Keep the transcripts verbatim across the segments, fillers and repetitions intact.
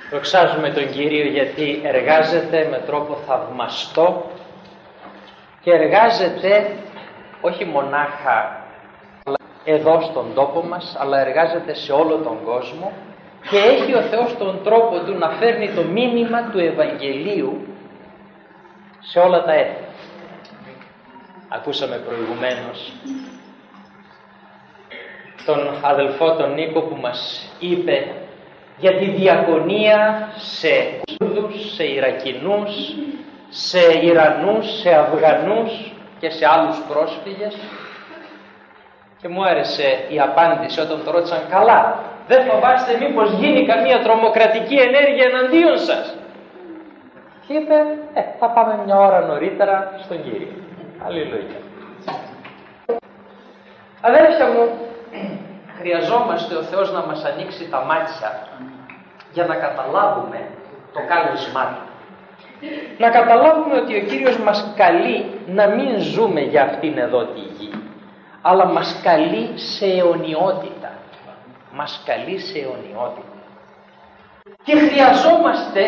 Δοξάζουμε τον Κύριο γιατί εργάζεται με τρόπο θαυμαστό και εργάζεται όχι μονάχα εδώ στον τόπο μας, αλλά εργάζεται σε όλο τον κόσμο και έχει ο Θεός τον τρόπο του να φέρνει το μήνυμα του Ευαγγελίου σε όλα τα έθνη. Ακούσαμε προηγουμένως τον αδελφό τον Νίκο που μας είπε για τη διακονία σε Κούρδους, σε Ιρακινούς, σε Ιρανούς, σε Αφγανούς και σε άλλους πρόσφυγες, και μου άρεσε η απάντηση όταν το ρώτησαν, καλά, δεν φοβάστε μήπως γίνει καμία τρομοκρατική ενέργεια εναντίον σας? Και είπε, ε, θα πάμε μια ώρα νωρίτερα στον Κύριο. Αλληλούια. Αδέρφια μου, χρειαζόμαστε ο Θεός να μας ανοίξει τα μάτια για να καταλάβουμε το κάλεσμά του. Να καταλάβουμε ότι ο Κύριος μας καλεί να μην ζούμε για αυτήν εδώ τη γη, αλλά μας καλεί σε αιωνιότητα. Μας καλεί σε αιωνιότητα. Και χρειαζόμαστε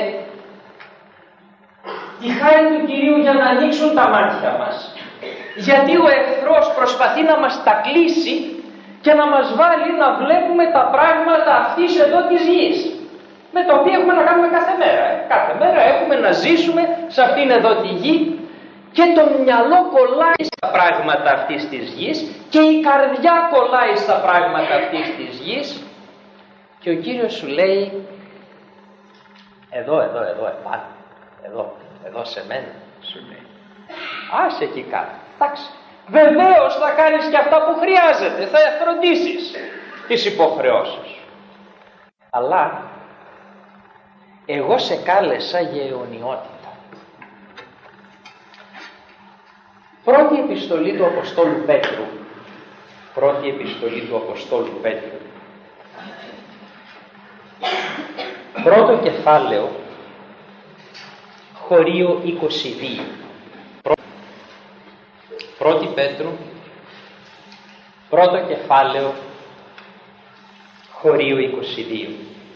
τη χάρη του Κυρίου για να ανοίξουν τα μάτια μας. Γιατί ο εχθρός προσπαθεί να μας τα κλείσει και να μας βάλει να βλέπουμε τα πράγματα αυτής εδώ της γης, με τα οποία έχουμε να κάνουμε κάθε μέρα. Ε. Κάθε μέρα έχουμε να ζήσουμε σε αυτήν εδώ τη γη και το μυαλό κολλάει στα πράγματα αυτής της γης και η καρδιά κολλάει στα πράγματα αυτής της γης, και ο Κύριος σου λέει, εδώ, εδώ, εδώ, επάνω, εδώ, εδώ σε μένα, σου λέει. Άσε εκεί κάτω, εντάξει. Βεβαίως θα κάνεις και αυτά που χρειάζεται, θα φροντίσεις τις υποχρεώσεις. Αλλά εγώ σε κάλεσα για αιωνιότητα. Πρώτη επιστολή του Αποστόλου Πέτρου. Πρώτη επιστολή του Αποστόλου Πέτρου. Πρώτο κεφάλαιο, χωρίο είκοσι δύο. Πρώτη Πέτρου, πρώτο κεφάλαιο, χωρίο είκοσι δύο.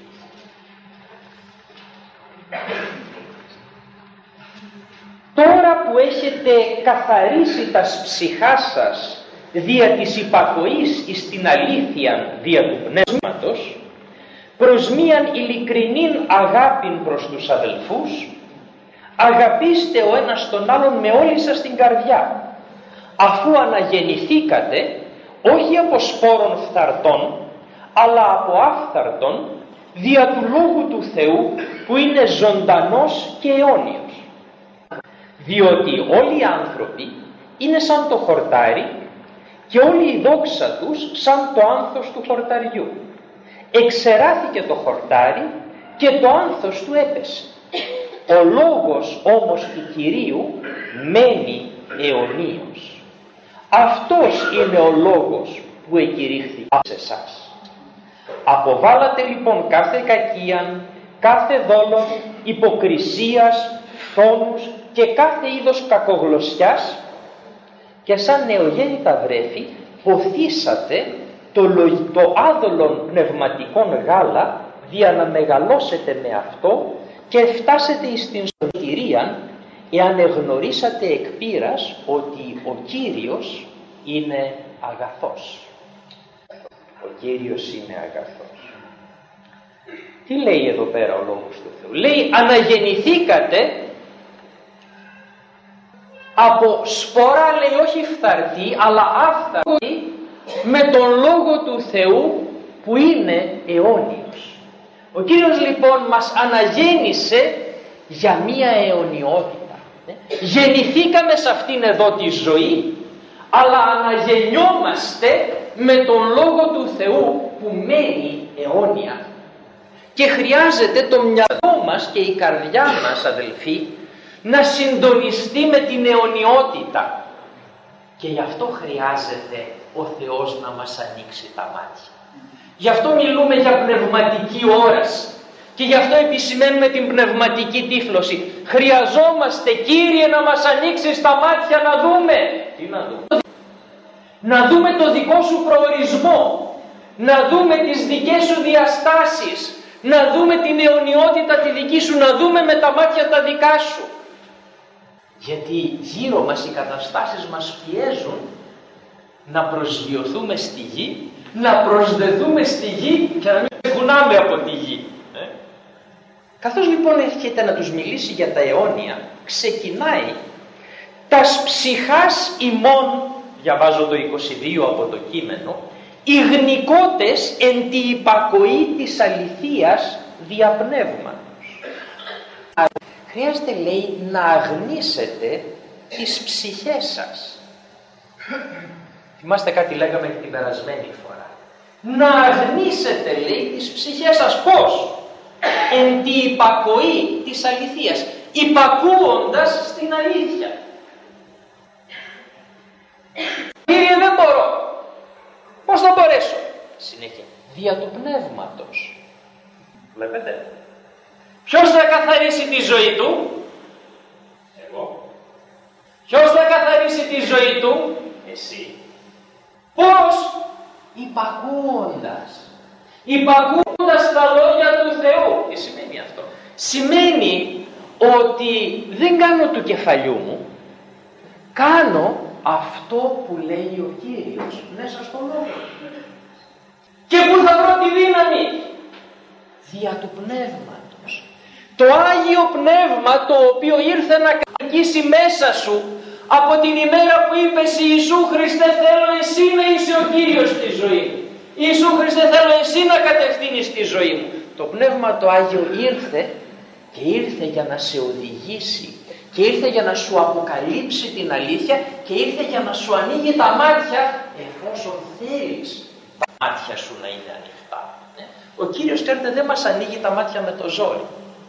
Τώρα που έχετε καθαρίσει τας ψυχάς σας δια της υπακοής εις την αλήθεια δια του πνεύματος, προς μίαν ειλικρινήν αγάπην προς τους αδελφούς, αγαπήστε ο ένας τον άλλον με όλη σας την καρδιά, αφού αναγεννηθήκατε όχι από σπόρων φθαρτών, αλλά από άφθαρτον, δια του Λόγου του Θεού που είναι ζωντανός και αιώνιος. Διότι όλοι οι άνθρωποι είναι σαν το χορτάρι και όλη η δόξα τους σαν το άνθος του χορταριού. Εξεράθηκε το χορτάρι και το άνθος του έπεσε. Ο λόγος όμως του Κυρίου μένει αιωνίως. Αυτός είναι ο λόγος που εκηρύχθηκε σε εσάς. Αποβάλατε λοιπόν κάθε κακίαν, κάθε δόλον, υποκρισίας, φθόνους και κάθε είδος κακογλωσσιάς, και σαν νεογέννητα βρέφη ποθήσατε το, το άδολον πνευματικών γάλα, δια να μεγαλώσετε με αυτό και φτάσετε εις την σωτηρίαν, εάν εγνωρίσατε εκ πείρας ότι ο Κύριος είναι αγαθός. Ο Κύριος είναι αγαθός. Τι λέει εδώ πέρα ο Λόγος του Θεού? Λέει, αναγεννηθήκατε από σπορά, λέει, όχι φθαρτή, αλλά άφθαρτη, με τον Λόγο του Θεού που είναι αιώνιος. Ο Κύριος λοιπόν μας αναγέννησε για μία αιωνιότητα. Γεννηθήκαμε σε αυτήν εδώ τη ζωή, αλλά αναγεννιόμαστε με τον Λόγο του Θεού που μένει αιώνια. Και χρειάζεται το μυαλό μας και η καρδιά μας, αδελφοί, να συντονιστεί με την αιωνιότητα. Και γι' αυτό χρειάζεται ο Θεός να μας ανοίξει τα μάτια. Γι' αυτό μιλούμε για πνευματική όραση. Και γι' αυτό επισημαίνουμε την πνευματική τύφλωση. Χρειαζόμαστε, Κύριε, να μας ανοίξεις τα μάτια να δούμε. Τι να δούμε? Να δούμε το δικό σου προορισμό. Να δούμε τις δικές σου διαστάσεις. να δούμε την αιωνιότητα τη δική σου, να δούμε με τα μάτια τα δικά σου. Γιατί γύρω μας οι καταστάσεις μας πιέζουν να προσγειωθούμε στη γη, να προσδεθούμε στη γη και να μην κουνάμε από τη γη. Ε? Καθώς λοιπόν έρχεται να τους μιλήσει για τα αιώνια, ξεκινάει «Τας ψυχάς ημών», διαβάζω το είκοσι δύο από το κείμενο, «οι γνικότες εν τη υπακοή της αληθείας διαπνεύματος». Χρειάζεται, λέει, να αγνίσετε τις ψυχές σας. Θυμάστε κάτι λέγαμε την περασμένη φορά. Να αγνίσετε, λέει, τις ψυχές σας. Πώς? Εν τη υπακοή της αληθείας, υπακούοντας στην αλήθεια. Κύριε, δεν μπορώ. Πώς θα μπορέσω? Συνέχεια, δια του πνεύματος. Βλέπετε. Ποιος θα καθαρίσει τη ζωή του? Εγώ. Ποιος θα καθαρίσει τη ζωή του? Εσύ. Πώς? Υπακούοντας. Υπακούοντας τα λόγια του Θεού. Τι σημαίνει αυτό? Σημαίνει ότι δεν κάνω του κεφαλιού μου, κάνω αυτό που λέει ο Κύριος μέσα στο λόγο. Και πού θα βρω τη δύναμη? Δια του πνεύματος. Το Άγιο Πνεύμα, το οποίο ήρθε να κατοικήσει μέσα σου από την ημέρα που είπες Ιησού Χριστέ, θέλω εσύ να είσαι ο Κύριος στη ζωή μου. Ιησού Χριστέ, θέλω εσύ να κατευθύνεις τη ζωή μου. Το Πνεύμα το Άγιο ήρθε και ήρθε για να σε οδηγήσει και ήρθε για να σου αποκαλύψει την αλήθεια και ήρθε για να σου ανοίγει τα μάτια, εφόσον θέλεις τα μάτια σου να είναι ανοιχτά. Ο Κύριος, ξέρετε, δεν μας ανοίγει τα μάτια με το ζόρι,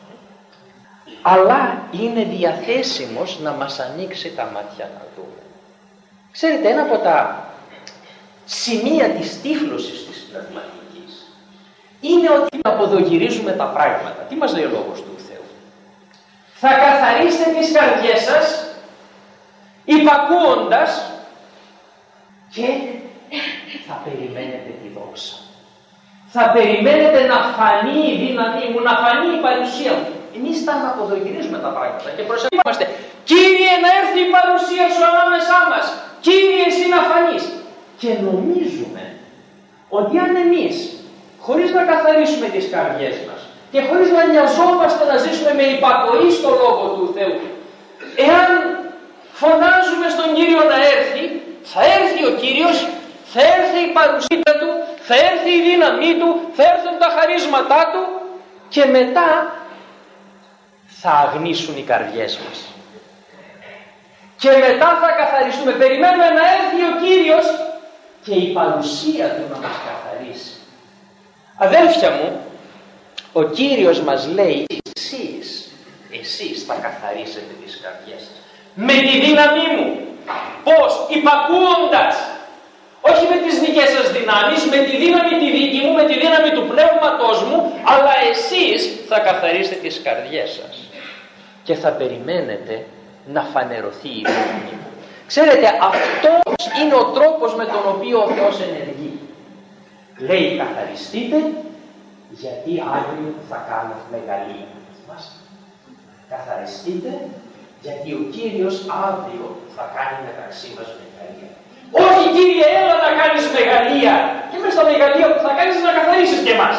αλλά είναι διαθέσιμος να μας ανοίξει τα μάτια να δούμε. Ξέρετε, ένα από τα σημεία της τύφλωσης της πνευματικής είναι ότι αποδογυρίζουμε τα πράγματα. Τι μας λέει ο Λόγος του Θεού? Θα καθαρίσετε τις καρδιές σας υπακούοντας και θα περιμένετε τη δόξα. Θα περιμένετε να φανεί η δύναμή μου, να φανεί η παρουσία μου. Εμείς τα αναποδογυρίζουμε τα πράγματα και προσευχόμαστε. Κύριε, να έρθει η παρουσία σου ανάμεσά μας. Κύριε, εσύ να φανείς. Και νομίζουμε ότι αν εμείς, χωρίς να καθαρίσουμε τις καρδιές μας και χωρίς να νοιαζόμαστε να ζήσουμε με υπακοή στο Λόγο του Θεού, εάν φωνάζουμε στον Κύριο να έρθει, θα έρθει ο Κύριος, θα έρθει η παρουσία του, θα έρθει η δύναμή του, θα έρθουν τα χαρίσματά του και μετά θα αγνίσουν οι καρδιές μας. Και μετά θα καθαριστούμε. Περιμένουμε να έρθει ο Κύριος και η παρουσία του να μας καθαρίσει. Αδέλφια μου, ο Κύριος μας λέει εσείς, εσείς θα καθαρίσετε τις καρδιές σας. Με τη δύναμή μου. Πώς? Υπακούοντας. Όχι με τις δικές σας δυνάμεις, με τη δύναμη τη δική μου, με τη δύναμη του πνεύματός μου, αλλά εσείς θα καθαρίσετε τις καρδιές σας. Και θα περιμένετε να φανερωθεί η δύναμη μου. Ξέρετε, αυτός είναι ο τρόπος με τον οποίο ο Θεός ενεργεί. Λέει καθαριστείτε, γιατί αύριο θα κάνω μεγαλεία. Καθαριστείτε, γιατί ο Κύριος αύριο θα κάνει μεταξύ μας μεγαλεία. Όχι, Κύριε, έλα να κάνεις μεγαλεία. Και μέσα στα μεγαλεία που θα κάνεις να καθαρίσεις και εμάς.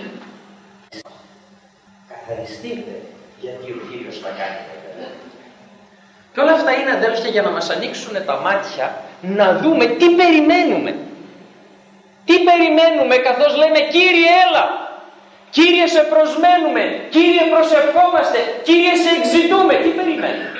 Καθαριστείτε, γιατί ο Κύριος θα κάνει μεγαλεία. Και όλα αυτά είναι, αδέλφια, για να μας ανοίξουν τα μάτια, να δούμε τι περιμένουμε. Τι περιμένουμε καθώς λέμε Κύριε έλα, Κύριε σε προσμένουμε, Κύριε προσευχόμαστε, Κύριε σε εξητούμε. Τι περιμένουμε?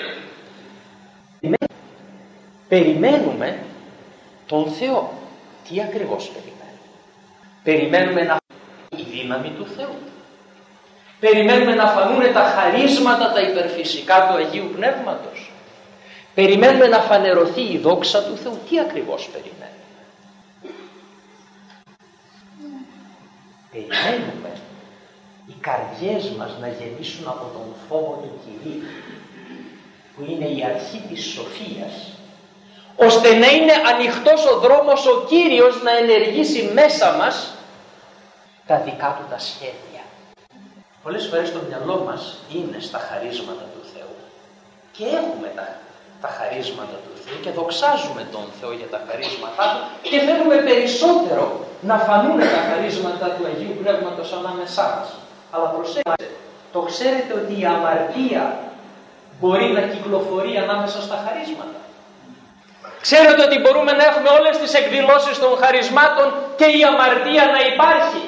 Περιμένουμε τον Θεό. Τι ακριβώς περιμένουμε? Περιμένουμε να φανεί η δύναμη του Θεού. Περιμένουμε να φανούν τα χαρίσματα, τα υπερφυσικά του Αγίου Πνεύματος. Περιμένουμε να φανερωθεί η δόξα του Θεού. Τι ακριβώς περιμένουμε? Περιμένουμε οι καρδιές μας να γεμίσουν από τον φόβο του Κυρίου, που είναι η αρχή της σοφίας, ώστε να είναι ανοιχτός ο δρόμος ο Κύριος να ενεργήσει μέσα μας τα δικά του τα σχέδια. Πολλές φορές το μυαλό μας είναι στα χαρίσματα του Θεού και έχουμε τα, τα χαρίσματα του Θεού και δοξάζουμε τον Θεό για τα χαρίσματά του και θέλουμε περισσότερο να φανούν τα χαρίσματα του Αγίου Πνεύματος ανάμεσά μας. Αλλά προσέξτε, το ξέρετε ότι η αμαρτία μπορεί να κυκλοφορεί ανάμεσα στα χαρίσματα? Ξέρετε ότι μπορούμε να έχουμε όλες τις εκδηλώσεις των χαρισμάτων και η αμαρτία να υπάρχει?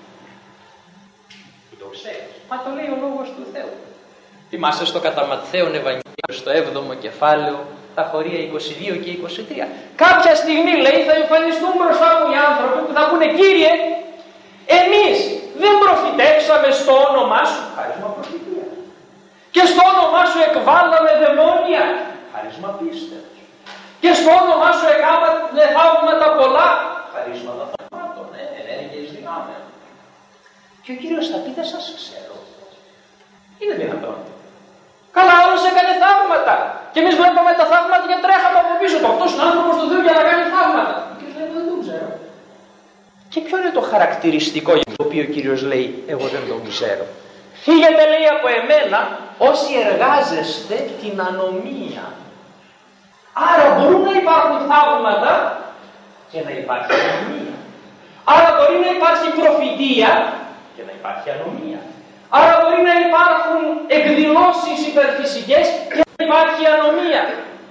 Το ξέρεις. Μα το λέει ο Λόγος του Θεού. Θυμάσαι στο κατά Ματθαίον Ευαγγέλιο στο έβδομο κεφάλαιο τα χωρία είκοσι δύο και είκοσι τρία. Κάποια στιγμή λέει θα εμφανιστούν μπροστά μου οι άνθρωποι που θα πούνε, Κύριε, εμείς δεν προφητεύσαμε στο όνομά σου? Χάρισμα προφητεία. Και στο όνομά σου εκβάλαμε δαιμόνια? Χάρισμα πίστεως. Και στο όνομά σου έκαναμε θαύματα πολλά? Χαρίσματα θαυμάτων, ναι, ενέργειες δυνάμεων. Και ο Κύριος θα πει, δεν σας ξέρω. Είναι δυνατόν? Καλά, όλος έκανε θαύματα. Και εμείς βλέπαμε τα θαύματα και τρέχαμε από πίσω του. Αυτός είναι άνθρωπος του Θεού για να κάνει θαύματα. Ο Κύριος λέει, δεν τον ξέρω. Και ποιο είναι το χαρακτηριστικό για το οποίο ο Κύριος λέει, εγώ δεν τον ξέρω? Φύγετε, λέει, από εμένα όσοι εργάζεστε την ανομία. Άρα μπορούν να υπάρχουν θαύματα και να υπάρχει ανομία. Άρα μπορεί να υπάρχει προφητεία και να υπάρχει ανομία. Άρα μπορεί να υπάρχουν εκδηλώσεις υπερφυσικές και να υπάρχει ανομία.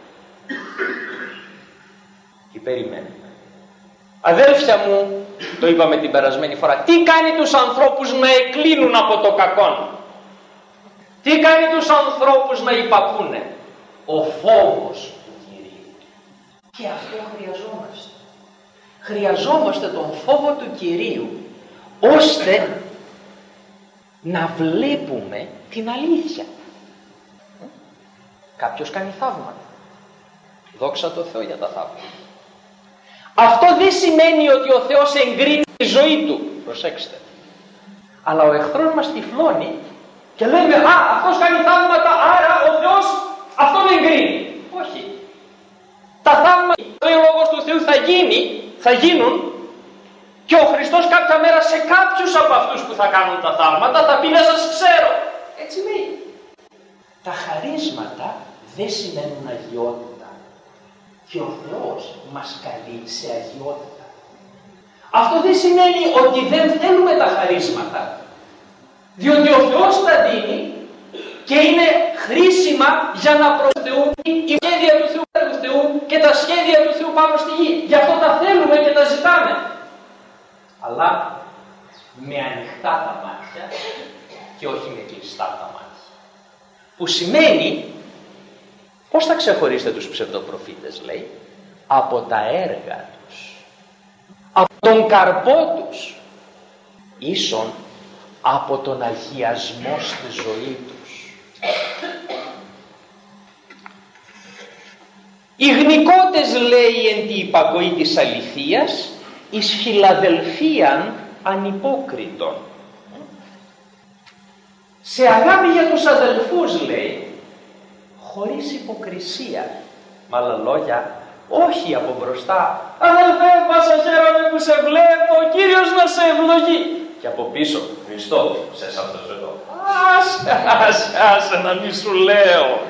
Τι περιμένουμε? Αδέλφια μου, το είπαμε την περασμένη φορά, τι κάνει τους ανθρώπους να εκκλίνουν από το κακό? Τι κάνει τους ανθρώπους να υπακούνε? Ο φόβος του Κυρίου. Και αυτό χρειαζόμαστε. Χρειαζόμαστε τον φόβο του Κυρίου, ώστε να βλέπουμε την αλήθεια. Κάποιος κάνει θαύματα. Δόξα τω Θεώ για τα θαύματα. Αυτό δεν σημαίνει ότι ο Θεός εγκρίνει τη ζωή του. Προσέξτε. Αλλά ο εχθρός μας τυφλώνει και λέμε, α, αυτός κάνει θαύματα, άρα ο Θεός αυτόν εγκρίνει. Όχι. Τα θαύματα, ο Λόγος του Θεού θα γίνει, θα γίνουν, και ο Χριστός κάποια μέρα σε κάποιους από αυτούς που θα κάνουν τα θαύματα θα πει, να σας ξέρω. Έτσι λέει. Τα χαρίσματα δεν σημαίνουν αγιότητα. Και ο Θεός μας καλεί σε αγιότητα. Αυτό δεν σημαίνει ότι δεν θέλουμε τα χαρίσματα. Διότι ο Θεός τα δίνει και είναι χρήσιμα για να προσθεούν η σχέδια του Θεού, του Θεού και τα σχέδια του Θεού πάνω στη γη. Γι' αυτό τα θέλουμε και τα ζητάμε. Αλλά με ανοιχτά τα μάτια και όχι με κλειστά τα μάτια. Που σημαίνει, πώς θα ξεχωρίσετε τους ψευδοπροφήτες, λέει? Από τα έργα τους, από τον καρπό τους, ίσον από τον αγιασμό στη ζωή τους. Οι γνικότες, λέει, εν τη υπακοή της αληθείας, εις Φιλαδελφίαν ανυπόκριτον. Σε αγάπη για τους αδελφούς, λέει, χωρίς υποκρισία. Με άλλα λόγια, όχι από μπροστά, αδελφέ, πάσα χαίρομαι που σε βλέπω, ο Κύριος να σε ευλογεί. Και από πίσω, Χριστό, σε αυτός εδώ. Άσε, άσε, άσε να μη σου λέω.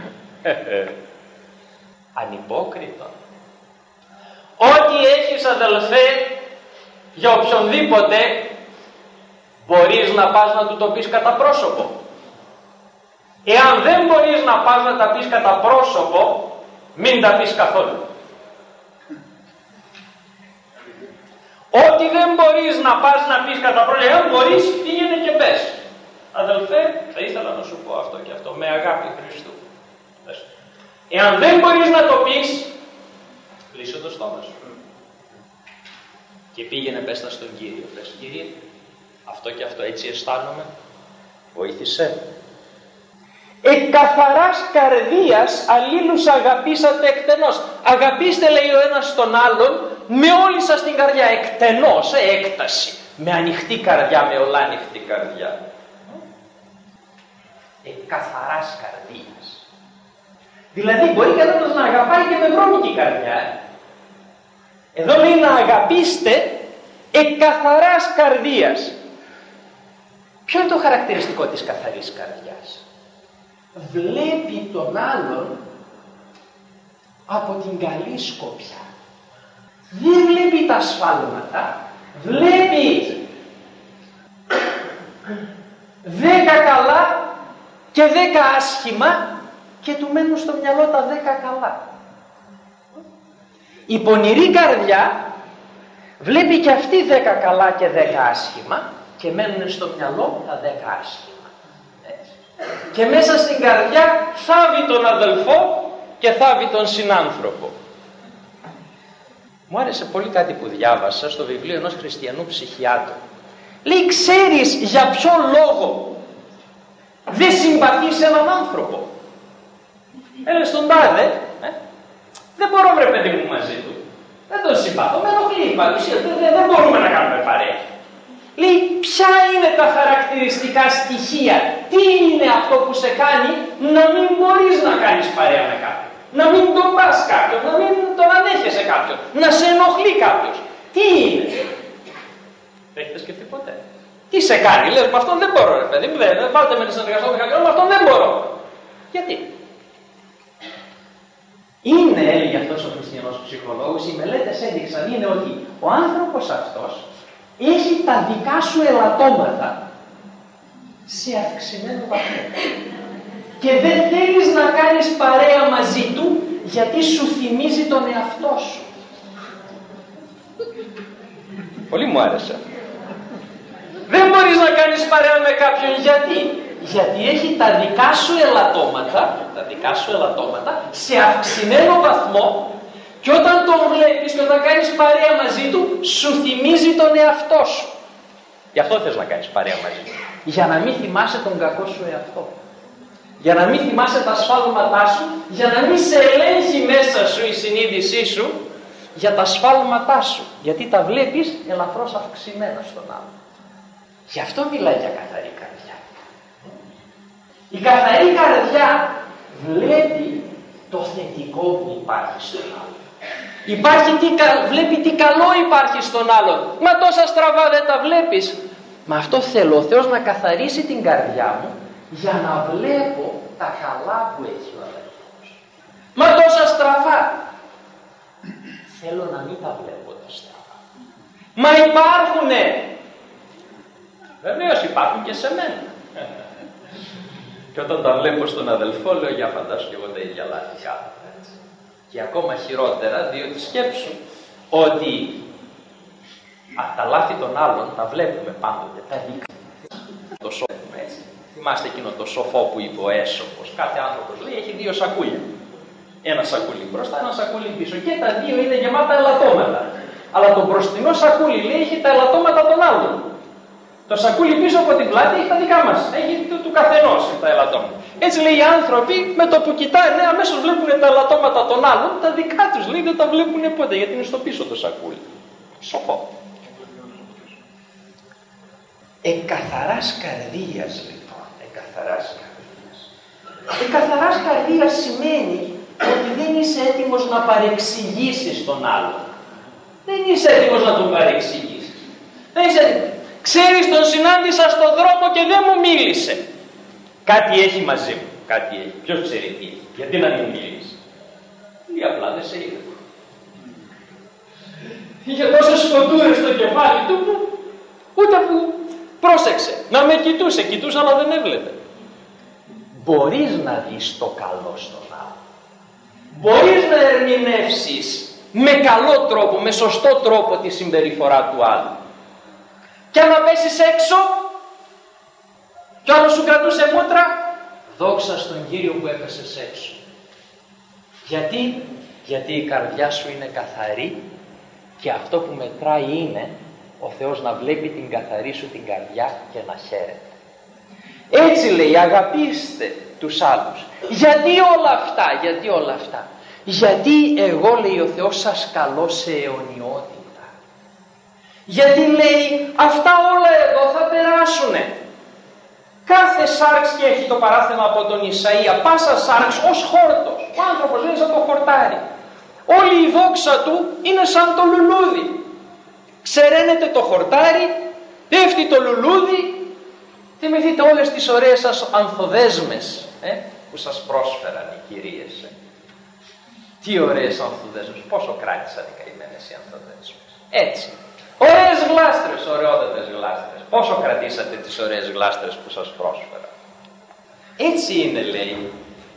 Ανυπόκριτον. Ό,τι έχεις, αδελφέ, για οποιονδήποτε, μπορείς να πας να του το πεις κατά πρόσωπο. Εάν δεν μπορείς να πας να τα πεις κατά πρόσωπο, μην τα πεις καθόλου. Ό,τι δεν μπορείς να πας να πεις κατά πρόσωπο, εάν μπορείς, πήγαινε και πες. Αδελφέ, θα ήθελα να σου πω αυτό και αυτό, με αγάπη Χριστού. Εάν δεν μπορείς να το πεις, κλείσε το στόμα σου. Και πήγαινε πες τα στον Κύριο. Πες, Κύριε, αυτό και αυτό έτσι αισθάνομαι, βοήθησέ. Εκ καθαράς καρδίας αλλήλους αγαπήσατε εκτενώς. Αγαπήστε, λέει, ο ένας τον άλλον με όλη σας την καρδιά, εκτενώς, ε, έκταση, με ανοιχτή καρδιά, με ολάνυχτη καρδιά. Εκ καθαράς καρδίας. Δηλαδή μπορεί κανένας να αγαπάει και με βρώμικη καρδιά. Εδώ λέει να αγαπήστε εκ καθαράς καρδίας. Ποιο είναι το χαρακτηριστικό της καθαρής καρδιάς? Βλέπει τον άλλον από την καλή σκοπιά. Δεν βλέπει τα σφάλματα, βλέπει δέκα καλά και δέκα άσχημα και του μένουν στο μυαλό τα δέκα καλά. Η πονηρή καρδιά βλέπει και αυτή δέκα καλά και δέκα άσχημα και μένουν στο μυαλό τα δέκα άσχημα. Έτσι. Και μέσα στην καρδιά θάβει τον αδελφό και θάβει τον συνάνθρωπο. Μου άρεσε πολύ κάτι που διάβασα στο βιβλίο ενός χριστιανού ψυχιάτρου. Λέει, ξέρεις για ποιο λόγο δεν συμπαθείς έναν άνθρωπο? Έλεγε στον τάδε, ε, δεν μπορώ ρε παιδί μου μαζί του. Δεν τον συμπαθώ, με ενοχλεί η παρουσία του, δεν, δεν μπορούμε να κάνουμε παρέα. Λέει, ποια είναι τα χαρακτηριστικά στοιχεία, τι είναι αυτό που σε κάνει να μην μπορείς να κάνεις παρέα με κάποιον, να μην τον πας κάποιον, να μην τον ανέχεσαι κάποιον, να σε ενοχλεί κάποιος. Τι είναι? Δεν έχετε σκεφτεί ποτέ? Τι σε κάνει? Λες, με αυτόν δεν μπορώ ρε παιδί μου, δεν, βάλτε με να συνεργαστώ με κάποιον, με αυτόν δεν μπορώ. Γιατί? Είναι, έλεγε αυτός ο χριστιανός ψυχολόγος, οι μελέτες έδειξαν, είναι ότι ο άνθρωπος αυτός έχει τα δικά σου ελαττώματα σε αυξημένο βαθμό. Και δεν θέλεις να κάνεις παρέα μαζί του γιατί σου θυμίζει τον εαυτό σου. Πολύ μου άρεσε. Δεν μπορείς να κάνεις παρέα με κάποιον γιατί? Γιατί έχει τα δικά σου ελαττώματα, τα δικά σου ελαττώματα σε αυξημένο βαθμό και όταν τον βλέπεις και όταν κάνεις παρέα μαζί του σου θυμίζει τον εαυτό σου. Γι' αυτό θες να κάνεις παρέα μαζί του. Για να μην θυμάσαι τον κακό σου εαυτό. Για να μην θυμάσαι τα σφάλματά σου, για να μην σε ελέγχει μέσα σου η συνείδησή σου για τα σφάλματά σου. Γιατί τα βλέπεις ελαφρώς αυξημένα στον άλλο. Γι' αυτό μιλάει για καθαρή καρδιά. Η καθαρή καρδιά βλέπει το θετικό που υπάρχει στον άλλο. Υπάρχει τι, βλέπει τι καλό υπάρχει στον άλλον. Μα τόσα στραβά δεν τα βλέπεις. Μα αυτό θέλω ο Θεός να καθαρίσει την καρδιά μου για να βλέπω τα καλά που έχει ο αδελφός. Μα τόσα στραβά. Θέλω να μην τα βλέπω τα στραβά. Μα υπάρχουνε. Βεβαίως υπάρχουν και σε μένα. Και όταν τα βλέπω στον αδελφό λέω, για φαντάσου και εγώ τα ίδια λάθη κάνω. Και ακόμα χειρότερα, διότι σκέψου ότι α, τα λάθη των άλλων τα βλέπουμε πάντοτε, τα δικά. Το σώμα, έτσι. Θυμάστε εκείνο το σοφό που είπε ο Έσωπος. Κάθε άνθρωπος λέει έχει δύο σακούλια. Ένα σακούλι μπροστά, ένα σακούλι πίσω. Και τα δύο είναι γεμάτα ελαττώματα. Αλλά το μπροστινό σακούλι λέει έχει τα ελαττώματα των άλλων. Το σακούλι πίσω από την πλάτη έχει τα δικά μας. Έχει του, του καθενός τα ελαττώματα. Έτσι λέει οι άνθρωποι με το που κοιτάνε αμέσως βλέπουν τα ελαττώματα των άλλων. Τα δικά τους λέει δεν τα βλέπουν ποτέ γιατί είναι στο πίσω το σακούλι. Σοφό. Εκαθαράς καρδίας λοιπόν. Εκαθαράς καρδίας. Εκαθαράς καρδίας σημαίνει ότι δεν είσαι έτοιμος να παρεξηγήσεις τον άλλον. Δεν είσαι έτοιμος να τον παρεξηγήσεις. Δεν είσαι έτοιμος. Ξέρεις, τον συνάντησα στον δρόμο και δεν μου μίλησε. Κάτι έχει μαζί μου. Κάτι έχει. Ποιος ξέρει τι έχει. Γιατί να μην μίλησε? Ή απλά δεν σε είδε. Είχε τόσες σκοτούρες στο κεφάλι του που ούτε που πρόσεξε. Να με κοιτούσε. Κοιτούσε αλλά δεν έβλεπε. Μπορείς να δεις το καλό στον άλλο. Μπορείς να ερμηνεύσεις με καλό τρόπο, με σωστό τρόπο τη συμπεριφορά του άλλου. Και αν πέσεις έξω κι άλλος σου κρατούσε μούτρα, δόξα στον Κύριο που έπεσες έξω. Γιατί? Γιατί η καρδιά σου είναι καθαρή και αυτό που μετράει είναι ο Θεός να βλέπει την καθαρή σου την καρδιά και να χαίρεται. Έτσι λέει, αγαπήστε τους άλλους. Γιατί όλα αυτά, γιατί όλα αυτά. Γιατί εγώ, λέει ο Θεός, σας καλώ σε αιωνιότητα. Γιατί λέει αυτά όλα εδώ θα περάσουνε. Κάθε σάρξ, και έχει το παράθεμα από τον Ισαΐα, πάσα σάρξ ως χόρτος. Ο άνθρωπος λέει σαν το χορτάρι. Όλη η δόξα του είναι σαν το λουλούδι. Ξεραίνεται το χορτάρι, πέφτει το λουλούδι Θυμηθείτε όλες τις ωραίες σας ανθοδέσμες ε, που σας πρόσφεραν οι κυρίες. Ε. Τι ωραίες ανθοδέσμες, πόσο κράτησαν οι καημένες οι ανθοδέσμες. Έτσι. Ωραίες γλάστρες, ωραιότατες γλάστρες. Πόσο κρατήσατε τις ωραίες γλάστρες που σας πρόσφερα. Έτσι είναι, λέει,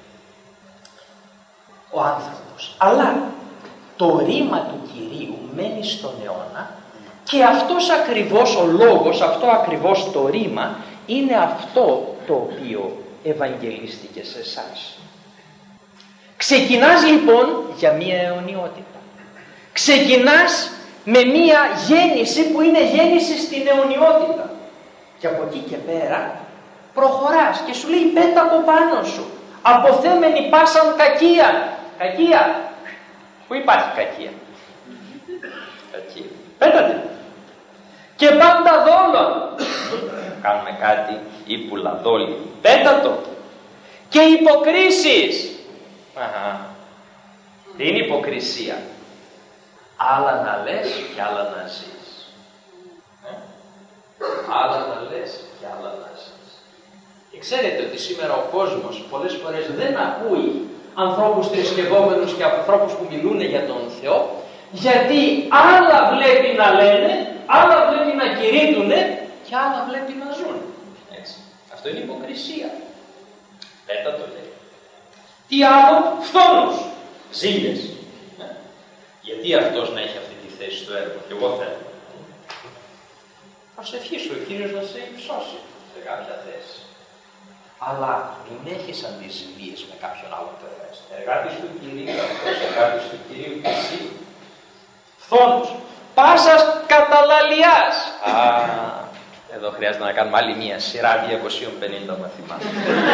ο άνθρωπος. Αλλά το ρήμα του Κυρίου μένει στον αιώνα και αυτός ακριβώς ο λόγος, αυτό ακριβώς το ρήμα είναι αυτό το οποίο ευαγγελίστηκε σε εσάς. Ξεκινάς λοιπόν για μία αιωνιότητα. Ξεκινάς με μία γέννηση που είναι γέννηση στην αιωνιότητα. Και από εκεί και πέρα προχωράς και σου λέει πέτα από πάνω σου. Αποθέμενη πάσαν κακία. Κακία. Πού υπάρχει κακία? Κακία. Πέτατε. Και πάντα δόλων. Κάνουμε κάτι ύπουλα δόλοι. Πέτατο. Και υποκρίσεις. Αχα. Τι είναι υποκρισία? Άλλα να λες και άλλα να ζεις. Ε? Άλλα να λες και άλλα να ζεις. Και ξέρετε ότι σήμερα ο κόσμος πολλές φορές δεν ακούει ανθρώπους θρησκευόμενους και ανθρώπους που μιλούν για τον Θεό, γιατί άλλα βλέπει να λένε, άλλα βλέπει να κηρύττουνε και άλλα βλέπει να ζουν. Έτσι. Αυτό είναι υποκρισία. Πέτα το λέει. Τι άλλο? Φθόνους, ζήλες. Ε? Γιατί αυτός να έχει αυτή τη θέση στο έργο? Και εγώ θέλω. Προσευχή σου, ο Κύριος να σε υψώσει σε κάποια θέση. Αλλά μην έχεις αντιζηλίες με κάποιον άλλον εργάτης. Εργάτης του Κυρίου, αυτός εργάτης του Κυρίου και εσύ. Φθόνους, πάσας καταλαλιάς. Α, εδώ χρειάζεται να κάνουμε άλλη μία σειρά διακόσια πενήντα μαθημάτων.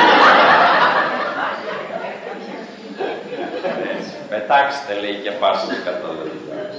Πετάξτε, λέει, και πάσας καταλαλιάς.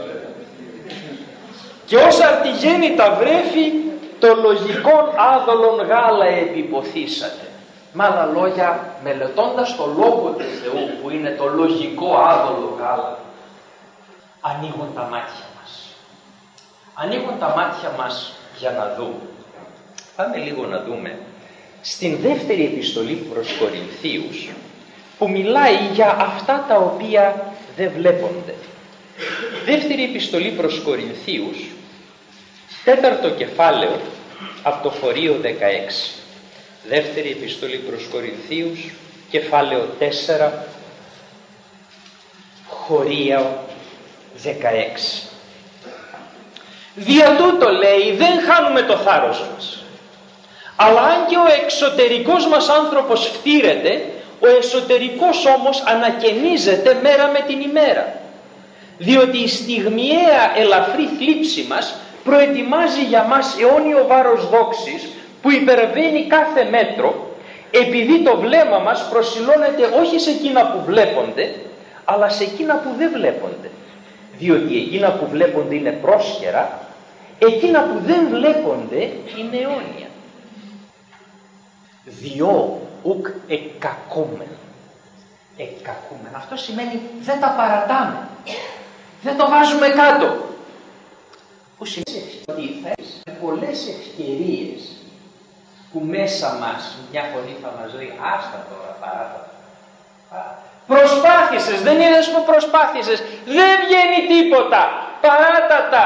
Και ως αρτιγέννητα βρέφη το λογικόν άδολον γάλα επιποθήσατε. Με άλλα λόγια, μελετώντας το Λόγο του Θεού που είναι το λογικό άδολο γάλα, ανοίγουν τα μάτια μας. Ανοίγουν τα μάτια μας για να δούμε. Πάμε λίγο να δούμε στην δεύτερη επιστολή προς Κορινθίους, που μιλάει για αυτά τα οποία δεν βλέπονται. Δεύτερη επιστολή προς Κορινθίους, τέταρτο κεφάλαιο, από το χωρίο δεκαέξι. Δεύτερη επιστολή προς Κορινθίους, κεφάλαιο τέσσερα, χωρίο δεκαέξι. Δια τούτο, λέει, δεν χάνουμε το θάρρος μας. Αλλά αν και ο εξωτερικός μας άνθρωπος φτύρεται, ο εσωτερικός όμως ανακαινίζεται μέρα με την ημέρα. Διότι η στιγμιαία ελαφρή θλίψη μας προετοιμάζει για μας αιώνιο βάρος δόξης που υπερβαίνει κάθε μέτρο, επειδή το βλέμμα μας προσιλώνεται όχι σε εκείνα που βλέπονται, αλλά σε εκείνα που δεν βλέπονται. Διότι εκείνα που βλέπονται είναι πρόσχερα, εκείνα που δεν βλέπονται είναι αιώνια. Διό ουκ εκκακούμεν. Εκκακούμεν. Αυτό σημαίνει δεν τα παρατάμε. Δεν το βάζουμε κάτω. Που σημαίνει ότι θα έχουμε πολλές ευκαιρίες που μέσα μας μια φωνή θα μας λέει άστα τώρα, παράτα. Προσπάθησες, δεν είδες που προσπάθησες, δεν βγαίνει τίποτα, παράτα τα.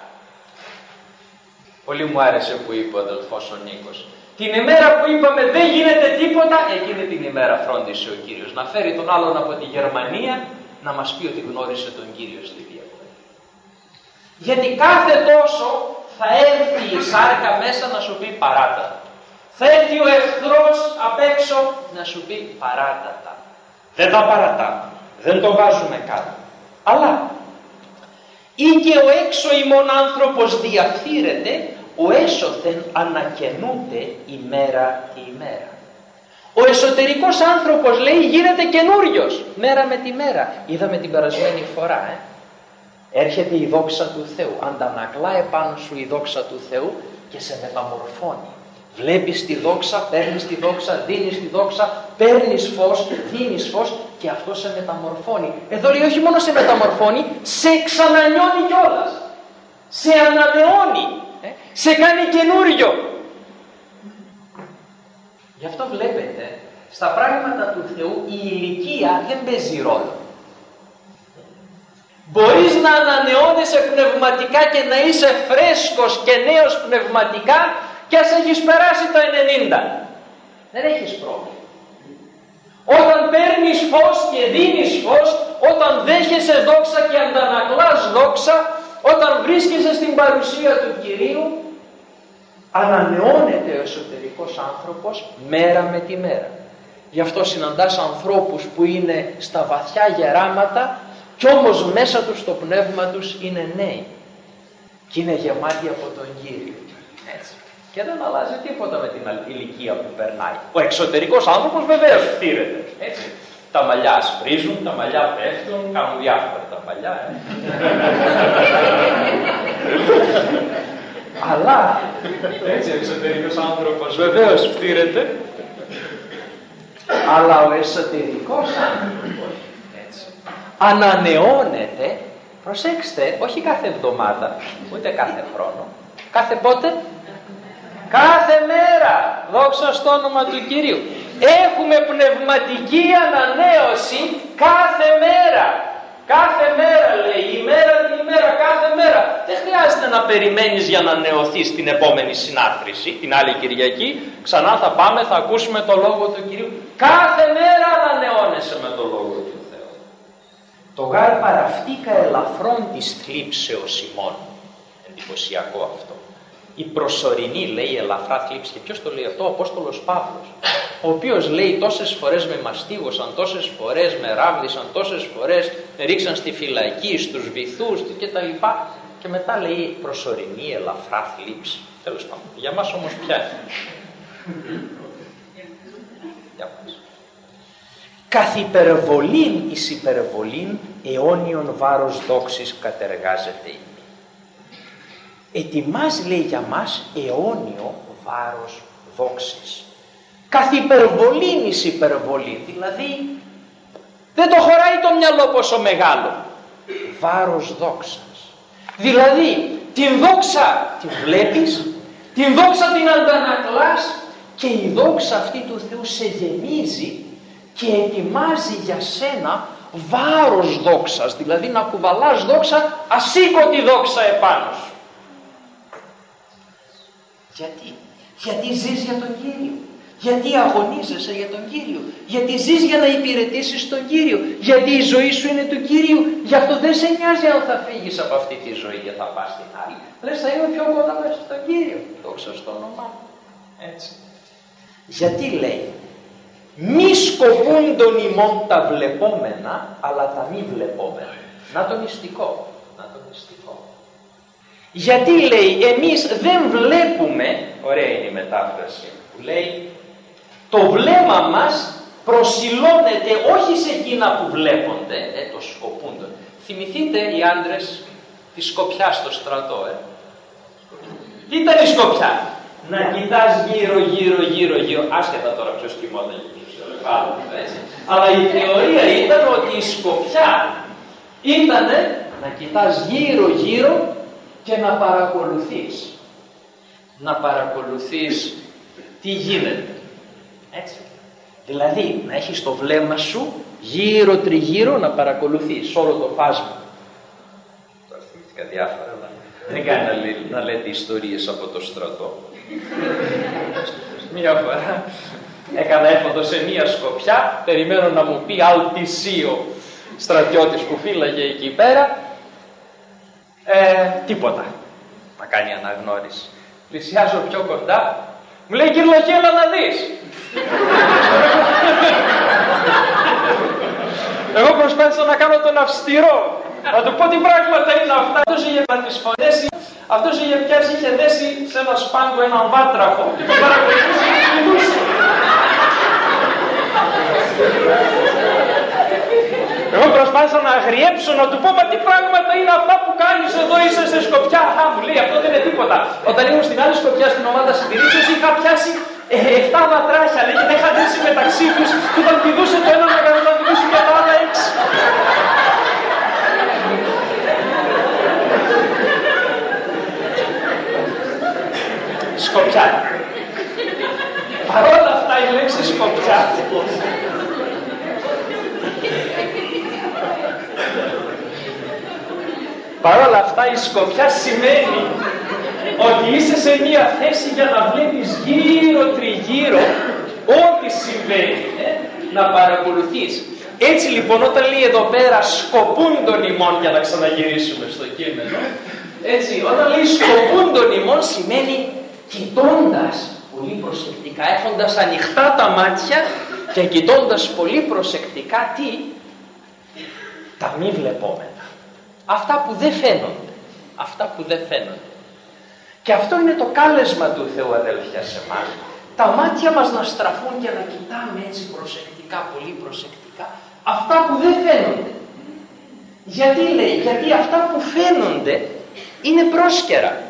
Πολύ μου άρεσε που είπε ο αδελφός ο Νίκος. Την ημέρα που είπαμε δεν γίνεται τίποτα, εκείνη την ημέρα φρόντισε ο Κύριος να φέρει τον άλλον από τη Γερμανία να μας πει ότι γνώρισε τον Κύριο στη Διακονία. Γιατί κάθε τόσο θα έρθει η σάρκα μέσα να σου πει παράτατα. Θα έρθει ο εχθρός απ' έξω να σου πει παράτατα. Δεν τα παρατάμε, δεν το βάζουμε κάτω. Αλλά ή και ο έξω ημών άνθρωπος διαφθείρεται, ο έσωθεν ανακαινούται ημέρα τη ημέρα. Ο εσωτερικός άνθρωπος, λέει, γίνεται καινούριος μέρα με τη μέρα. Είδαμε την περασμένη φορά, ε. Έρχεται η δόξα του Θεού, αντανακλά επάνω σου η δόξα του Θεού και σε μεταμορφώνει. Βλέπεις τη δόξα, παίρνεις τη δόξα, δίνεις τη δόξα, παίρνεις φως, δίνεις φως και αυτό σε μεταμορφώνει. Εδώ λέει όχι μόνο σε μεταμορφώνει, σε ξανανιώνει κιόλας. Σε ανανεώνει, ε? Σε κάνει καινούριο. Γι' αυτό βλέπετε, στα πράγματα του Θεού η ηλικία δεν παίζει ρόλο. Μπορείς να ανανεώνεσαι πνευματικά και να είσαι φρέσκος και νέος πνευματικά και ας έχεις περάσει τα ενενήντα. Δεν έχεις πρόβλημα. Όταν παίρνεις φως και δίνεις φως, όταν δέχεσαι δόξα και αντανακλάς δόξα, όταν βρίσκεσαι στην παρουσία του Κυρίου, ανανεώνεται ο εσωτερικός άνθρωπος μέρα με τη μέρα. Γι' αυτό συναντάς ανθρώπους που είναι στα βαθιά γεράματα κι όμως μέσα τους το πνεύμα τους είναι νέοι και είναι γεμάτοι από τον Κύριο. Έτσι. Και δεν αλλάζει τίποτα με την ηλικία που περνάει. Ο εξωτερικός άνθρωπος βεβαίως φτύρεται. Έτσι. Τα μαλλιά ασπρίζουν, τα μαλλιά πέφτουν, κάνουν διάφορα τα μαλλιά. Ε. Αλλά έτσι ο εξωτερικός άνθρωπος βεβαίως φτύρεται. Αλλά ο εσωτερικός άνθρωπος έτσι, ανανεώνεται, προσέξτε, όχι κάθε εβδομάδα, ούτε κάθε χρόνο. Κάθε πότε? Κάθε μέρα, δόξα στο όνομα του Κυρίου. Έχουμε πνευματική ανανέωση κάθε μέρα. Κάθε μέρα λέει, ημέρα την ημέρα, κάθε μέρα. Δεν χρειάζεται να περιμένεις για να ανανεωθείς την επόμενη συνάθρηση, την άλλη Κυριακή. Ξανά θα πάμε, θα ακούσουμε το Λόγο του Κυρίου. Κάθε μέρα ανανεώνεσαι με το Λόγο του Θεού. Το γάρ παραυτήκα ελαφρών της θλίψεως ημών. Εντυπωσιακό αυτό. Η προσωρινή λέει ελαφρά θλίψη. Και ποιος το λέει αυτό? Ο Απόστολος Παύλος, ο οποίος λέει τόσες φορές με μαστίγωσαν, τόσες φορές με ράβδισαν, τόσες φορές με ρίξαν στη φυλακή, στους βυθούς και τα λοιπά. Και μετά λέει προσωρινή ελαφρά θλίψη. Τέλος πάντων. Για μας όμως ποια είναι? Για μας. Καθ' υπερβολήν εις υπερβολήν αιώνιον βάρος δόξης κατεργάζεται η. Ετοιμάζει λέει για μας αιώνιο βάρος δόξης. Καθ' υπερβολήν εις υπερβολήν, δηλαδή δεν το χωράει το μυαλό πόσο μεγάλο. Βάρος δόξας. Δηλαδή την δόξα την βλέπεις, την δόξα την αντανακλάς και η δόξα αυτή του Θεού σε γεμίζει και ετοιμάζει για σένα βάρος δόξας, δηλαδή να κουβαλάς δόξα, ασήκωτη δόξα επάνω σου. Γιατί? Γιατί ζεις για τον Κύριο. Γιατί αγωνίζεσαι για τον Κύριο. Γιατί ζεις για να υπηρετήσεις τον Κύριο. Γιατί η ζωή σου είναι του Κυρίου. Γι' αυτό δεν σε νοιάζει αν θα φύγεις από αυτή τη ζωή και θα πας στην άλλη. Λες θα είμαι πιο κοντά μέσα στον Κύριο. Δόξα στο όνομά του. Έτσι. Γιατί λέει μη σκοπούν τον ημών τα βλεπόμενα αλλά τα μη βλεπόμενα. Να το μυστικό. Να το μυστικό. Γιατί λέει εμείς δεν βλέπουμε, ωραία είναι η μετάφραση που λέει το βλέμμα μας προσιλώνεται όχι σε εκείνα που βλέπονται, ε, το σκοπούνται. Θυμηθείτε οι άντρες τη σκοπιά στο στρατό, ε. Τι ήταν η σκοπιά? Να κοιτάς γύρω γύρω γύρω γύρω, άσχετα τώρα ποιος κοιμόταν έτσι. Αλλά η θεωρία ήταν ότι η σκοπιά ήταν να κοιτάς γύρω γύρω και να παρακολουθείς. Να παρακολουθείς τι γίνεται. Έτσι. Δηλαδή να έχεις το βλέμμα σου γύρω τριγύρω να παρακολουθείς όλο το φάσμα. Τώρα θυμήθηκα διάφορα, αλλά δεν κάνει να, λέ, να λέτε ιστορίες από το στρατό. Μία φορά έκανα έφοδο σε μία σκοπιά, περιμένω να μου πει αλτισίο στρατιώτης που φύλαγε εκεί πέρα. Ε, τίποτα να κάνει αναγνώριση. Πλησιάζω πιο κοντά, μου λέει Κυρλοχή, έλα να δεις. Εγώ προσπάθησα να κάνω τον αυστηρό, να του πω τι πράγματα είναι αυτά. Αυτός είχε τις φωνές, αυτός είχε πιάσει, είχε δέσει σε ένα σπάγκο έναν βάτραχο και τον παρακολουθούσε και μιλούσε. Εγώ προσπάθησα να αγριέψω, να του πω μα τι πράγματα είναι αυτά που κάνεις εδώ, είσαι σε σκοπιά. Α, μου λέει αυτό δεν είναι τίποτα. Όταν ήμουν στην άλλη σκοπιά στην ομάδα συντηρήσεως είχα πιάσει εφτά βατράχια, λέει, και τα είχα δέσει μεταξύ τους και όταν πηδούσε το ένα να πηδούσε και τα άλλα έξι. Σκοπιά. Παρόλα αυτά η σκοπιά. Παρ' όλα αυτά η σκοπιά σημαίνει ότι είσαι σε μία θέση για να βλέπεις γύρω τριγύρω ό,τι συμβαίνει, ε, να παρακολουθείς. Έτσι λοιπόν όταν λέει εδώ πέρα σκοπούν των ημών, για να ξαναγυρίσουμε στο κείμενο, έτσι όταν λέει σκοπούν των ημών σημαίνει κοιτώντας πολύ προσεκτικά, έχοντας ανοιχτά τα μάτια και κοιτώντας πολύ προσεκτικά τι, τα μη βλεπόμενα. Αυτά που δεν φαίνονται. Αυτά που δεν φαίνονται. Και αυτό είναι το κάλεσμα του Θεού, αδέλφια, σε εμάς. Τα μάτια μας να στραφούν και να κοιτάμε έτσι προσεκτικά, πολύ προσεκτικά, αυτά που δεν φαίνονται. Γιατί λέει, γιατί αυτά που φαίνονται είναι πρόσκαιρα.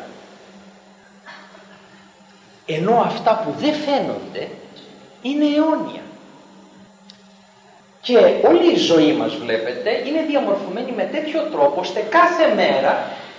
Ενώ αυτά που δεν φαίνονται είναι αιώνια. Και όλη η ζωή μας, βλέπετε, είναι διαμορφωμένη με τέτοιο τρόπο ώστε κάθε μέρα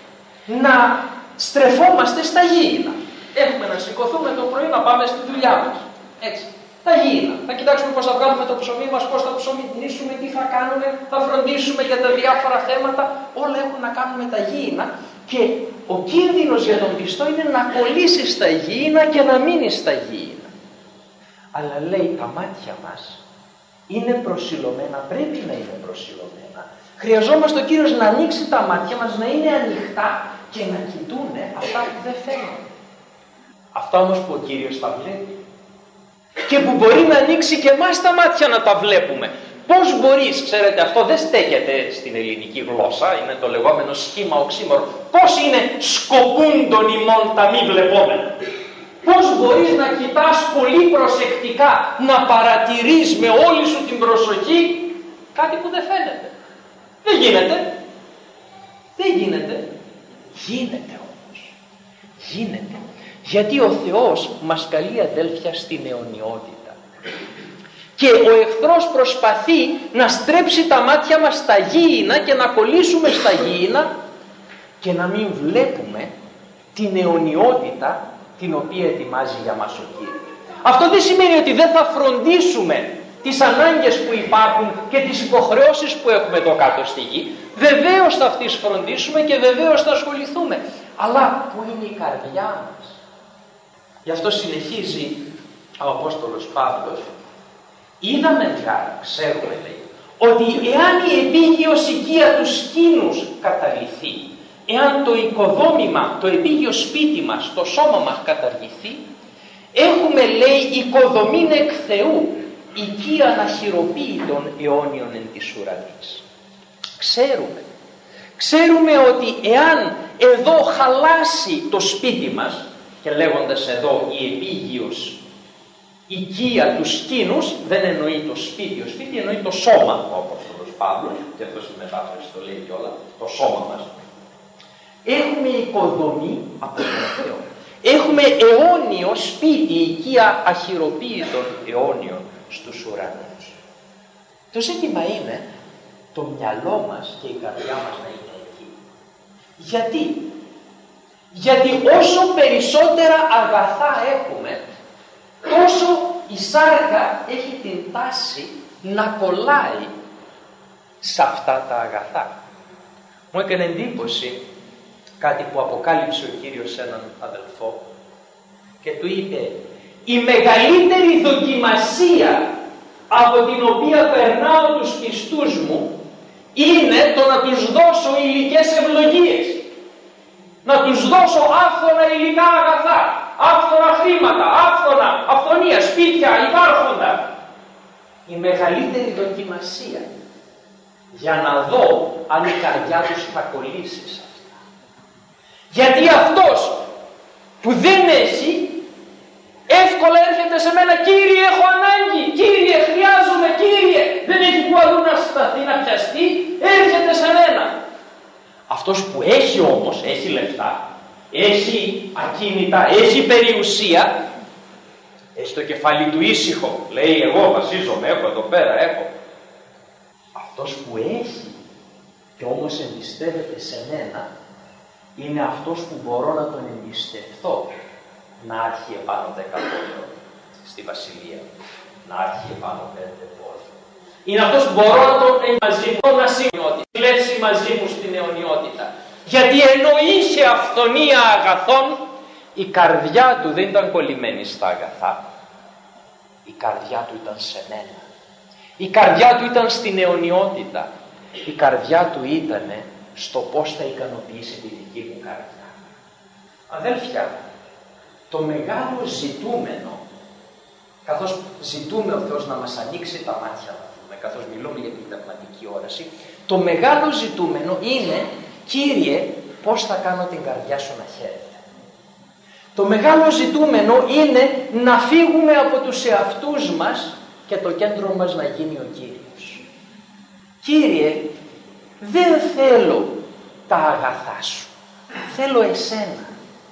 να στρεφόμαστε στα γήινα. Έχουμε να σηκωθούμε το πρωί να πάμε στη δουλειά μας. Έτσι. Τα γήινα. Θα κοιτάξουμε πώς θα βγάλουμε το ψωμί μας, πώς θα ψωμιτνήσουμε, τι θα κάνουμε, θα φροντίσουμε για τα διάφορα θέματα. Όλα έχουν να κάνουν με τα γήινα. Και ο κίνδυνος για τον πιστό είναι να κολλήσει στα γήινα και να μείνει στα γήινα. Αλλά λέει τα μάτια μας είναι προσιλωμένα, πρέπει να είναι προσιλωμένα. Χρειαζόμαστε ο Κύριος να ανοίξει τα μάτια μας, να είναι ανοιχτά και να κοιτούνε αυτά που δεν φαίνονται. Αυτά όμως που ο Κύριος τα βλέπει. Και που μπορεί να ανοίξει και εμάς τα μάτια να τα βλέπουμε. Πώς μπορείς, ξέρετε, αυτό δεν στέκεται στην ελληνική γλώσσα, είναι το λεγόμενο σχήμα οξύμορο. Πώς είναι σκοπούν των ημών τα μη βλεπόμενα. Πώς μπορείς να κοιτάς πολύ προσεκτικά, να παρατηρείς με όλη σου την προσοχή κάτι που δεν φαίνεται. Δεν γίνεται. Δεν γίνεται. Γίνεται όμως. Γίνεται. Γιατί ο Θεός μας καλεί, αδέλφια, στην αιωνιότητα. Και ο εχθρός προσπαθεί να στρέψει τα μάτια μας στα γήινα και να κολλήσουμε στα γήινα και να μην βλέπουμε την αιωνιότητα την οποία ετοιμάζει για μας ο Κύριος. Αυτό δεν σημαίνει ότι δεν θα φροντίσουμε τις ανάγκες που υπάρχουν και τις υποχρεώσεις που έχουμε εδώ κάτω στη γη. Βεβαίως θα τις φροντίσουμε και βεβαίως θα ασχοληθούμε. Αλλά πού είναι η καρδιά μας? Γι' αυτό συνεχίζει ο Απόστολος Παύλος. Είδαμε γάρ, ξέρουμε, λέει, ότι εάν η επίγειος οικία του σκήνους καταλυθεί, εάν το οικοδόμημα, το επίγειο σπίτι μας, το σώμα μας καταργηθεί, έχουμε, λέει, οικοδομήν εκ Θεού, οικίαν αχειροποίητων αιώνιων εν της ουρανής. Ξέρουμε. Ξέρουμε ότι εάν εδώ χαλάσει το σπίτι μας, και λέγοντας εδώ η επίγειος οικία του σκήνους, δεν εννοεί το σπίτι, ο σπίτι εννοεί το σώμα, ο Απόστολος Παύλος, και αυτός η μετάφραση το λέει κιόλα, το σώμα μας. Έχουμε οικοδομή από τον Θεό. Έχουμε αιώνιο σπίτι, οικία αχειροποίητων αιώνιων στους ουρανούς. Το ζήτημα είναι το μυαλό μας και η καρδιά μας να είναι εκεί. Γιατί? Γιατί όσο περισσότερα αγαθά έχουμε, τόσο η σάρκα έχει την τάση να κολλάει σε αυτά τα αγαθά. Μου έκανε εντύπωση κάτι που αποκάλυψε ο Κύριος σε έναν αδελφό και του είπε: η μεγαλύτερη δοκιμασία από την οποία περνάω τους πιστούς μου είναι το να τους δώσω υλικές ευλογίες, να τους δώσω άφθονα υλικά αγαθά, άφθονα χρήματα, άφθονα, αυθονία, σπίτια, υπάρχοντα. Η μεγαλύτερη δοκιμασία για να δω αν η καρδιά τους θα κολλήσει σε αυτά. Γιατί αυτός που δεν έχει, εύκολα έρχεται σε μένα: Κύριε, έχω ανάγκη, Κύριε, χρειάζομαι, Κύριε. Δεν έχει που αλλού να σταθεί, να πιαστεί, έρχεται σε μένα. Αυτός που έχει όμως, έχει λεφτά, έχει ακίνητα, έχει περιουσία, έχει το κεφάλι του ήσυχο, λέει: εγώ βασίζομαι, έχω εδώ πέρα, έχω. Αυτός που έχει και όμως εμπιστεύεται σε μένα, είναι αυτός που μπορώ να τον εμπιστευτώ να έρχει επάνω δεκαπόλαιο στη βασιλεία. να έρχει επάνω πέντε πόδια. Είναι αυτός που μπορώ να τον μαζί μου, να συλλέψει μαζί μου στην αιωνιότητα. Γιατί ενώ είχε αυθονία αγαθών, η καρδιά του δεν ήταν κολλημένη στα αγαθά. Η καρδιά του ήταν σε μένα. Η καρδιά του ήταν στην αιωνιότητα. Η καρδιά του ήταν στο πώς θα ικανοποιήσει τη δική μου καρδιά. Αδέλφια, το μεγάλο ζητούμενο, καθώς ζητούμε ο Θεός να μας ανοίξει τα μάτια να δούμε, καθώς μιλούμε για την πνευματική όραση, το μεγάλο ζητούμενο είναι, Κύριε, πώς θα κάνω την καρδιά σου να χαίρεται. Το μεγάλο ζητούμενο είναι να φύγουμε από τους εαυτούς μας και το κέντρο μας να γίνει ο Κύριος. Κύριε, δεν θέλω τα αγαθά σου, θέλω εσένα.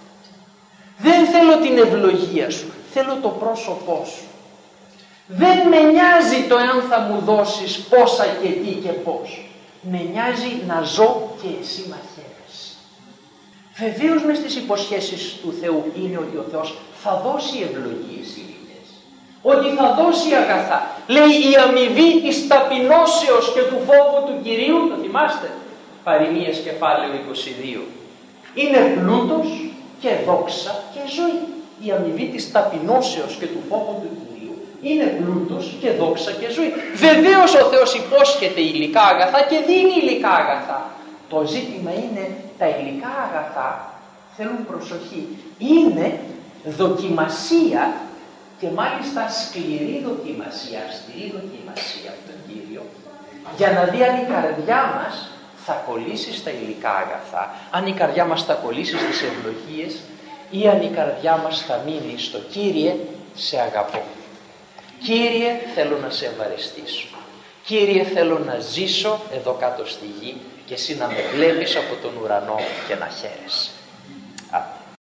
Δεν θέλω την ευλογία σου, θέλω το πρόσωπό σου. Δεν με νοιάζει το εάν θα μου δώσεις πόσα και τι και πώς. Με νοιάζει να ζω και εσύ να χαίρεσαι. Βεβαίως μες στις υποσχέσεις του Θεού είναι ότι ο Θεός θα δώσει ευλογίες ηλικές. Ότι θα δώσει αγαθά. Λέει η αμοιβή της ταπεινώσεως και του φόβου του Κυρίου, το θυμάστε, Παροιμίες κεφάλαιο είκοσι δύο. Είναι πλούτος και δόξα και ζωή. Η αμοιβή της ταπεινώσεως και του φόβου του Κυρίου είναι πλούτος και δόξα και ζωή. Βεβαίως ο Θεός υπόσχεται υλικά αγαθά και δίνει υλικά αγαθά. Το ζήτημα είναι τα υλικά αγαθά θέλουν προσοχή. Είναι δοκιμασία και μάλιστα σκληρή δοκιμασία, αυστηρή δοκιμασία από τον Κύριο, για να δει αν η καρδιά μας θα κολλήσει στα υλικά αγαθά, αν η καρδιά μας θα κολλήσει στις ευλογίες ή αν η καρδιά μας θα μείνει στο Κύριε, σε αγαπώ. Κύριε, θέλω να σε ευχαριστήσω. Κύριε, θέλω να ζήσω εδώ κάτω στη γη και εσύ να με βλέπεις από τον ουρανό και να χαίρεσαι. Αμήν.